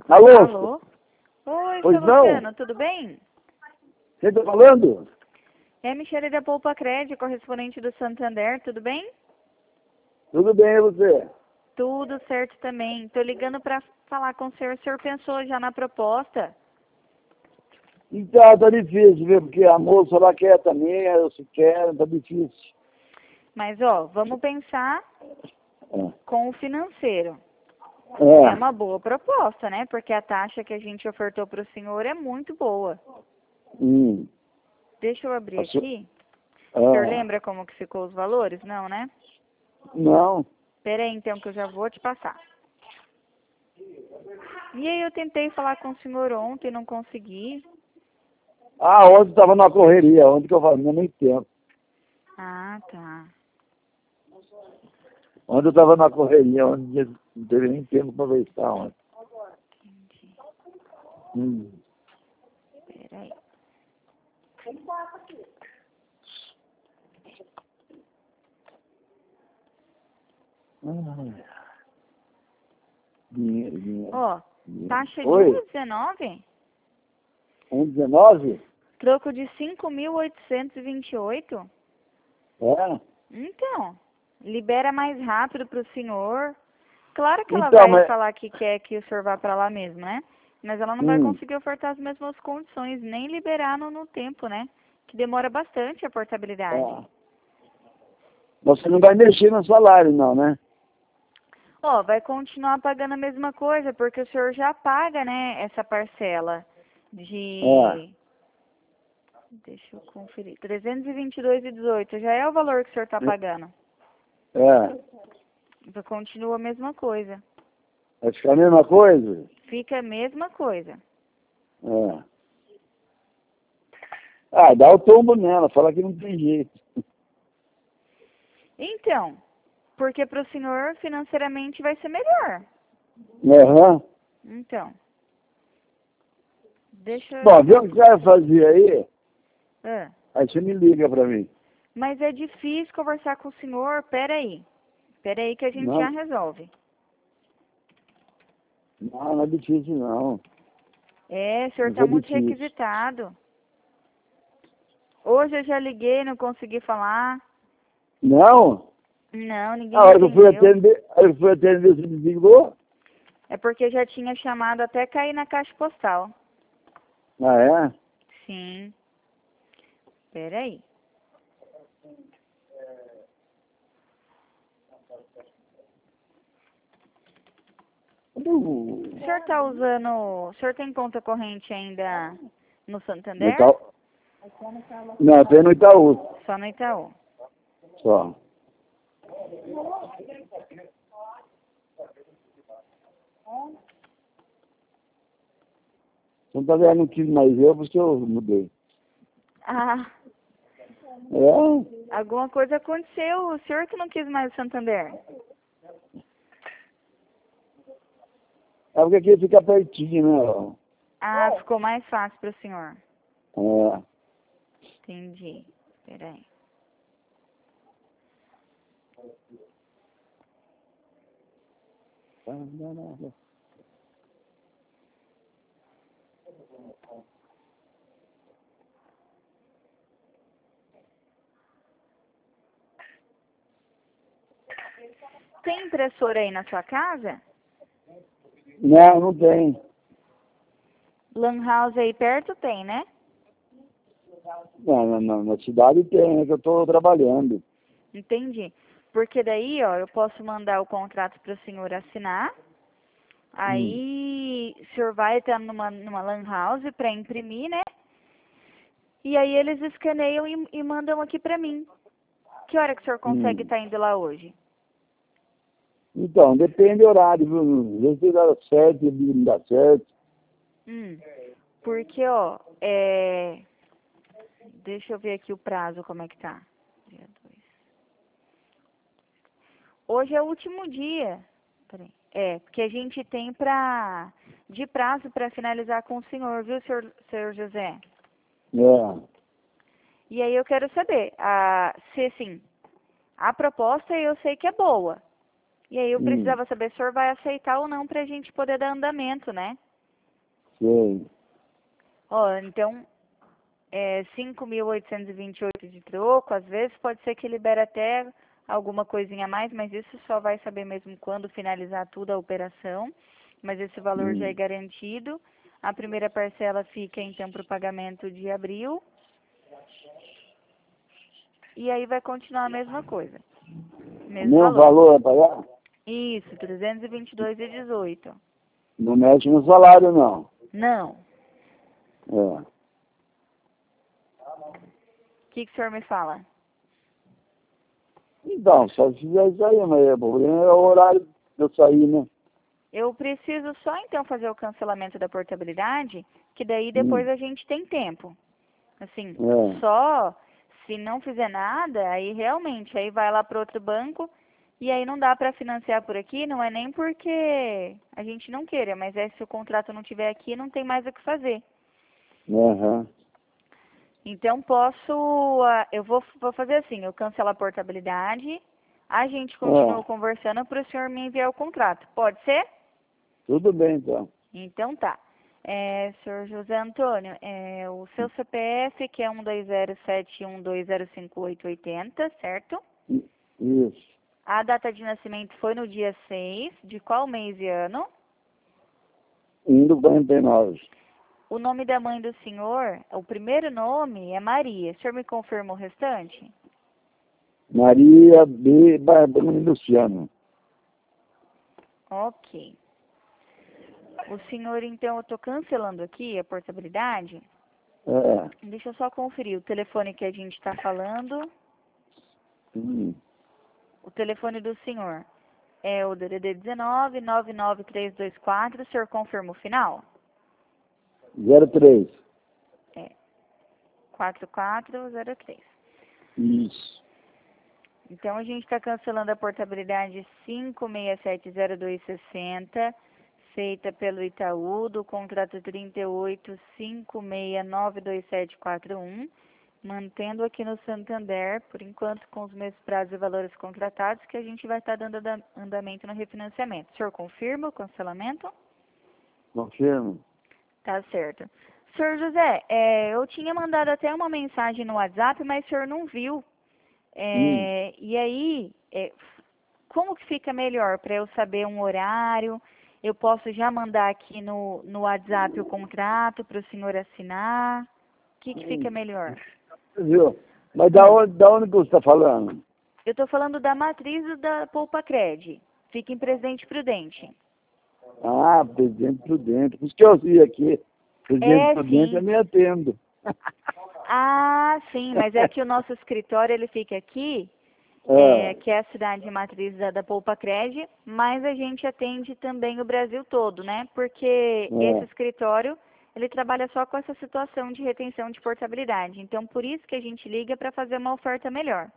Alô? Alô? Oi, Pois seu não? Luciano, tudo bem? Quem está falando? É a Michele da Poupa Cred, correspondente do Santander, tudo bem? Tudo bem, e você? Tudo certo também. Tô ligando para falar com o senhor pensou já na proposta? Então, tá difícil, viu? Porque a moça lá quer também, eu se quero, tá difícil. Mas, ó, vamos pensar É. com o financeiro. É É. uma boa proposta, né? Porque a taxa que a gente ofertou para o senhor é muito boa. Hum. Deixa eu abrir A su- aqui. O senhor É. lembra como que ficou os valores? Não, né? Não. Pera aí, então, que eu já vou te passar. E aí eu tentei falar com o senhor ontem, não consegui. Ah, ontem estava na correria, ontem que eu falei, não nem tempo. Ah, tá. Ontem eu estava na correria, ontem não teve nem tempo para conversar ontem. Entendi. Hum. Pera aí. Ai. Dinheiro. Ó, taxa de Oi? 1,19, 1,19? troco de 5.828. É? Então, libera mais rápido para o senhor. Claro que ela Então, vai mas... falar que quer que o senhor vá para lá mesmo, né? Mas ela não vai conseguir ofertar as mesmas condições, nem liberar no tempo, né? Que demora bastante a portabilidade. É. Você não vai mexer no salário, não, né? Ó, vai continuar pagando a mesma coisa, porque o senhor já paga, né, essa parcela É. de... Deixa eu conferir. 322,18 já é o valor que o senhor está pagando. É. Então, continua a mesma coisa. Vai ficar a mesma coisa? Fica a mesma coisa. É. Ah, dá o tombo nela, fala que não tem jeito. Então, porque para o senhor financeiramente vai ser melhor. Aham. Então, deixa Bom, vê eu... o que o cara fazia aí, Ah, aí você me liga pra mim. mas é difícil conversar com o senhor. Peraí. Peraí que a gente já Não, resolve. não é difícil não. É, o senhor Não está é muito difícil. requisitado. Hoje eu já liguei, não consegui falar. Não? Não, A ninguém me hora que atendeu. eu fui atender, você desligou? É porque já tinha chamado até cair na caixa postal. Ah, é? Sim. Peraí. O senhor está usando... O senhor tem conta corrente ainda no No Santander? Itaú. Não, tem no Itaú. Só no Itaú. Só. Santander não quis mais eu, porque eu mudei. Ah, É? alguma coisa aconteceu. O senhor que não quis mais o Santander. É porque aqui fica pertinho, né? Ah, ficou mais fácil para o senhor. É. Entendi. Peraí. Tem impressora aí na sua casa? Não, não tem. Lan House aí perto tem, né? Não, na cidade tem, é que eu estou trabalhando. Entendi. Porque daí, ó, eu posso mandar o contrato para o senhor assinar. Aí, o senhor vai estar numa Lan House para imprimir, né? E aí eles escaneiam e mandam aqui para mim. Que hora que o senhor consegue Hum. estar indo lá hoje? Então, depende do horário, viu? Às vezes dá certo, às vezes não dá certo. Porque, ó, deixa eu ver aqui o prazo, como é que tá. Dia 2. Hoje é o último dia. Peraí. Porque a gente tem de prazo para finalizar com o senhor, viu, senhor José? É. E aí eu quero saber, se assim, a proposta eu sei que é boa. E aí eu Hum. precisava saber se o senhor vai aceitar ou não para a gente poder dar andamento, né? Sei. Ó, então, 5.828 de troco, às vezes pode ser que libere até alguma coisinha a mais, mas isso só vai saber mesmo quando finalizar tudo a operação. Mas esse valor já é garantido. A primeira parcela fica então para o pagamento de abril. E aí vai continuar a mesma coisa. O Mesmo meu valor. valor é pagar? Isso, 322,18. Não mexe no salário, não. Não. É. O que o senhor me fala? Então, só se fizer isso aí, mas o problema é o horário de eu sair, né? Eu preciso só então fazer o cancelamento da portabilidade, que daí depois a gente tem tempo. Assim, É. só se não fizer nada, aí realmente, aí vai lá para outro banco e aí não dá para financiar por aqui, não é nem porque a gente não queira, mas é se o contrato não tiver aqui, não tem mais o que fazer. Aham. Então eu vou fazer assim, eu cancelo a portabilidade, a gente continua É. conversando para o senhor me enviar o contrato. Pode ser? Tudo bem, então. Então tá. Senhor José Antônio, o seu CPF, que é 12071205880, certo? Isso. A data de nascimento foi no dia 6, de qual mês e ano? Indo 49. O nome da mãe do senhor, o primeiro nome é Maria. O senhor me confirma o restante? Maria B. Barbani Luciano. Ok. O senhor, então, eu estou cancelando aqui a portabilidade. É. Deixa eu só conferir o telefone que a gente está falando. Hum. O telefone do senhor é o DDD 19 99324. O senhor confirma o final? 03. É 4403. Isso. Então, a gente está cancelando a portabilidade 5670260, feita pelo Itaú, do contrato 3856927141, mantendo aqui no Santander, por enquanto, com os mesmos prazos e valores contratados, que a gente vai estar dando andamento no refinanciamento. O senhor confirma o cancelamento? Confirmo. Tá certo. Senhor José, eu tinha mandado até uma mensagem no WhatsApp, mas o senhor não viu. E aí, como que fica melhor para eu saber um horário? Eu posso já mandar aqui no WhatsApp o contrato para o senhor assinar? O que fica melhor? Viu? Mas da onde que você está falando? Eu estou falando da matriz da Poupa Cred. Fica em Presidente Prudente. Ah, Presidente Prudente. Por isso que eu vi aqui. Presidente Prudente, eu Sim. me atendo. Ah, sim, mas é que o nosso escritório ele fica aqui, que é a cidade matriz da Poupa Cred, mas a gente atende também o Brasil todo, né? Porque esse escritório, ele trabalha só com essa situação de retenção de portabilidade. Então, por isso que a gente liga para fazer uma oferta melhor.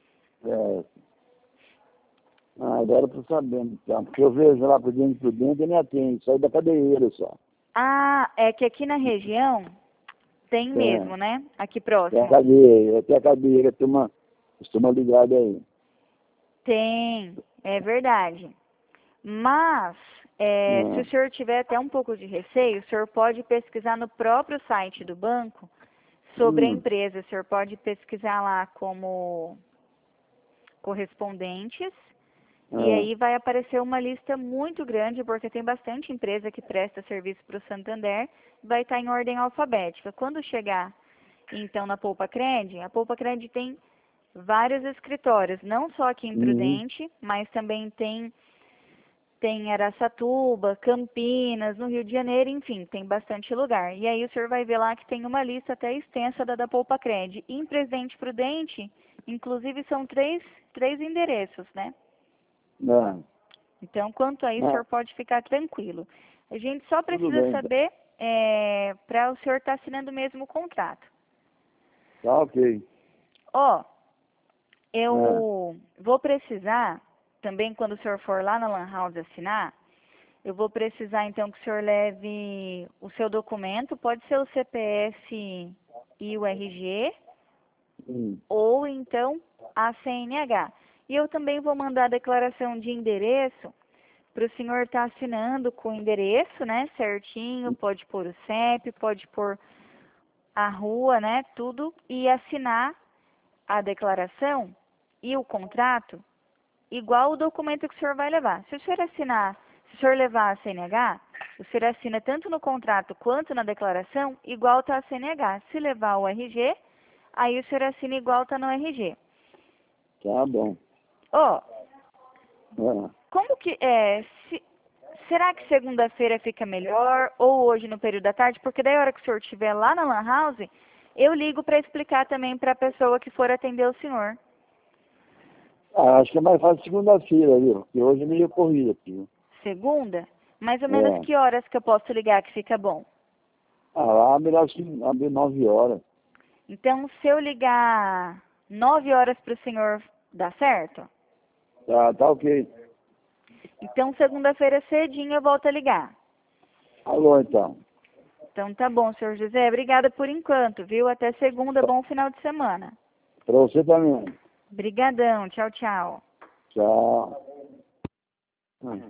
Agora eu estou sabendo, então. Porque eu vejo lá Presidente Prudente e me atende. Sai da cadeira só. Ah, é que aqui na região tem mesmo, né? Aqui Tem a próximo. cadeira, tem a cadeira, costuma ligada aí. Tem, é verdade. Mas, se o senhor tiver até um pouco de receio, o senhor pode pesquisar no próprio site do banco sobre a empresa. O senhor pode pesquisar lá como correspondentes. E aí vai aparecer uma lista muito grande, porque tem bastante empresa que presta serviço para o Santander. Vai estar em ordem alfabética. Quando chegar, então, na Poupa Cred, a Poupa Cred tem vários escritórios, não só aqui em Prudente, mas também tem em Araçatuba, Campinas, no Rio de Janeiro, enfim, tem bastante lugar. E aí o senhor vai ver lá que tem uma lista até extensa da Poupa Cred. Em Presidente Prudente, inclusive, são três endereços, né? Então, quanto a isso, o senhor pode ficar tranquilo. A gente só precisa saber para o senhor estar assinando mesmo o contrato. Tá ok. Eu vou precisar, também quando o senhor for lá na Lan House assinar, eu vou precisar então que o senhor leve o seu documento, pode ser o CPF e o RG, ou então a CNH. E eu também vou mandar a declaração de endereço para o senhor estar assinando com o endereço, né, certinho, pode pôr o CEP, pode pôr a rua, né, tudo, e assinar a declaração e o contrato igual o documento que o senhor vai levar. Se o senhor assinar, se o senhor levar a CNH, o senhor assina tanto no contrato quanto na declaração, igual está a CNH. Se levar o RG, aí o senhor assina igual está no RG. Tá bom. Ó, É. como que será que segunda-feira fica melhor ou hoje no período da tarde? Porque daí a hora que o senhor estiver lá na Lan House, eu ligo para explicar também para a pessoa que for atender o senhor. Acho que é mais fácil segunda-feira, viu? Porque hoje é meio corrida aqui, viu? Segunda? Mais ou menos É. que horas que eu posso ligar que fica bom? Lá melhor abre 9 horas. Então, se eu ligar 9 horas para o senhor, dá certo? Tá ok. Então, segunda-feira cedinho eu volto a ligar. Alô, então. Então, tá bom, senhor José. Obrigada por enquanto, viu? Até segunda. Bom final de semana. Pra você também. Brigadão. Tchau, tchau. Tchau.